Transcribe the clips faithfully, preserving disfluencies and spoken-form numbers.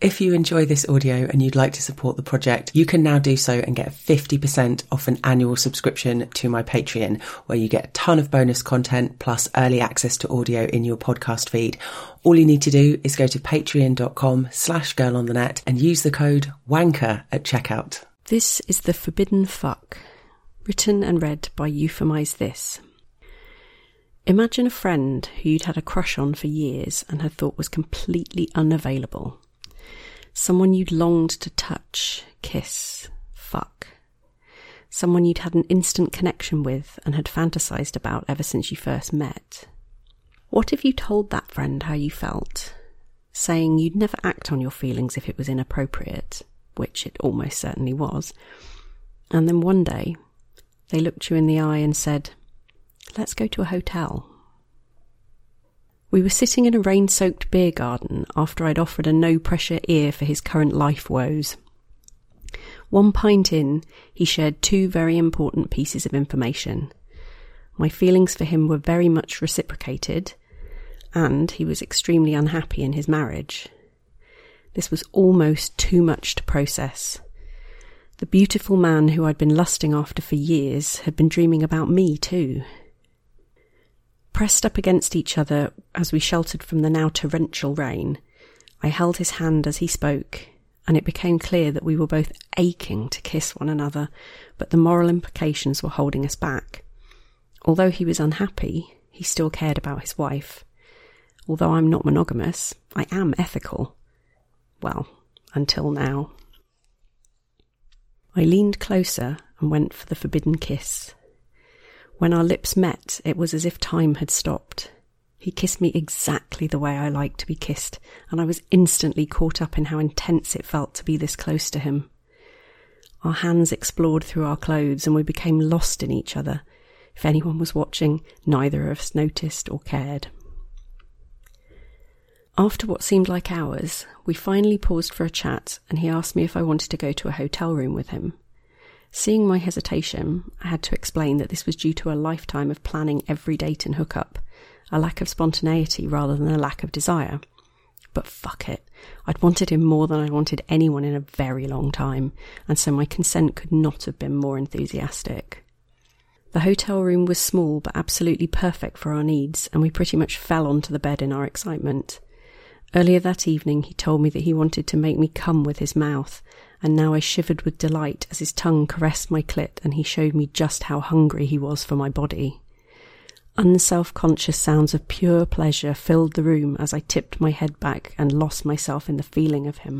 If you enjoy this audio and you'd like to support the project, you can now do so and get fifty percent off an annual subscription to my Patreon, where you get a ton of bonus content plus early access to audio in your podcast feed. All you need to do is go to patreon.com slash girl on the net and use the code WANKER at checkout. This is The Forbidden Fuck, written and read by Euphemize This. Imagine a friend who you'd had a crush on for years and had thought was completely unavailable. Someone you'd longed to touch, kiss, fuck. Someone you'd had an instant connection with and had fantasized about ever since you first met. What if you told that friend how you felt, saying you'd never act on your feelings if it was inappropriate, which it almost certainly was, and then one day they looked you in the eye and said, "Let's go to a hotel." We were sitting in a rain-soaked beer garden after I'd offered a no-pressure ear for his current life woes. One pint in, he shared two very important pieces of information. My feelings for him were very much reciprocated, and he was extremely unhappy in his marriage. This was almost too much to process. The beautiful man who I'd been lusting after for years had been dreaming about me too. Pressed up against each other as we sheltered from the now torrential rain, I held his hand as he spoke, and it became clear that we were both aching to kiss one another, but the moral implications were holding us back. Although he was unhappy, he still cared about his wife. Although I'm not monogamous, I am ethical. Well, until now. I leaned closer and went for the forbidden kiss. When our lips met, it was as if time had stopped. He kissed me exactly the way I like to be kissed, and I was instantly caught up in how intense it felt to be this close to him. Our hands explored through our clothes, and we became lost in each other. If anyone was watching, neither of us noticed or cared. After what seemed like hours, we finally paused for a chat, and he asked me if I wanted to go to a hotel room with him. Seeing my hesitation, I had to explain that this was due to a lifetime of planning every date and hookup, a lack of spontaneity rather than a lack of desire. But fuck it, I'd wanted him more than I wanted anyone in a very long time, and so my consent could not have been more enthusiastic. The hotel room was small but absolutely perfect for our needs, and we pretty much fell onto the bed in our excitement. Earlier that evening he told me that he wanted to make me come with his mouth, and now I shivered with delight as his tongue caressed my clit and he showed me just how hungry he was for my body. Unself-conscious sounds of pure pleasure filled the room as I tipped my head back and lost myself in the feeling of him.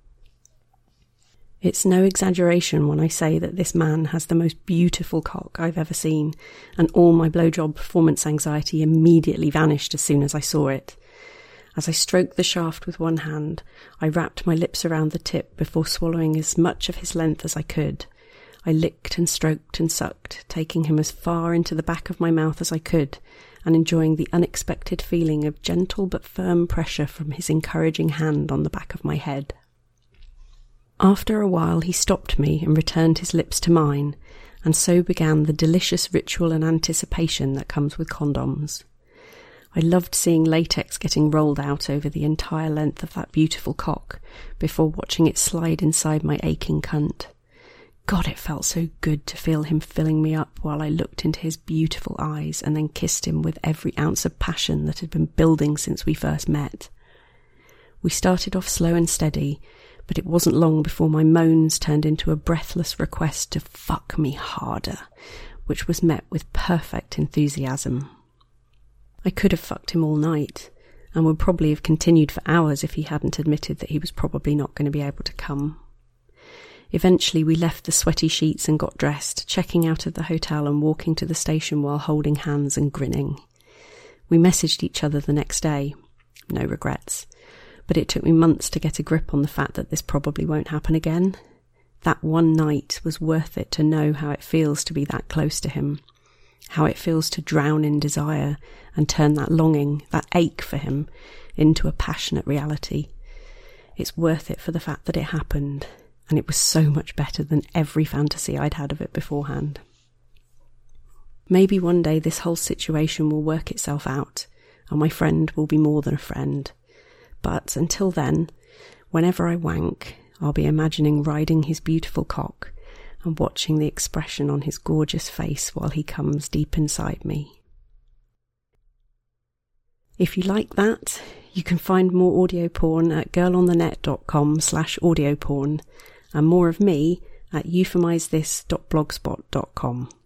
It's no exaggeration when I say that this man has the most beautiful cock I've ever seen, and all my blowjob performance anxiety immediately vanished as soon as I saw it. As I stroked the shaft with one hand, I wrapped my lips around the tip before swallowing as much of his length as I could. I licked and stroked and sucked, taking him as far into the back of my mouth as I could, and enjoying the unexpected feeling of gentle but firm pressure from his encouraging hand on the back of my head. After a while he stopped me and returned his lips to mine, and so began the delicious ritual and anticipation that comes with condoms. I loved seeing latex getting rolled out over the entire length of that beautiful cock before watching it slide inside my aching cunt. God, it felt so good to feel him filling me up while I looked into his beautiful eyes and then kissed him with every ounce of passion that had been building since we first met. We started off slow and steady, but it wasn't long before my moans turned into a breathless request to fuck me harder, which was met with perfect enthusiasm. I could have fucked him all night, and would probably have continued for hours if he hadn't admitted that he was probably not going to be able to come. Eventually we left the sweaty sheets and got dressed, checking out of the hotel and walking to the station while holding hands and grinning. We messaged each other the next day. No regrets. But it took me months to get a grip on the fact that this probably won't happen again. That one night was worth it to know how it feels to be that close to him. How it feels to drown in desire and turn that longing, that ache for him, into a passionate reality. It's worth it for the fact that it happened, and it was so much better than every fantasy I'd had of it beforehand. Maybe one day this whole situation will work itself out, and my friend will be more than a friend. But until then, Whenever I wank, I'll be imagining riding his beautiful cock and watching the expression on his gorgeous face while he comes deep inside me. If you like that, you can find more audio porn at girlonthenet.com slash audio porn and more of me at euphemizethis dot blogspot dot com.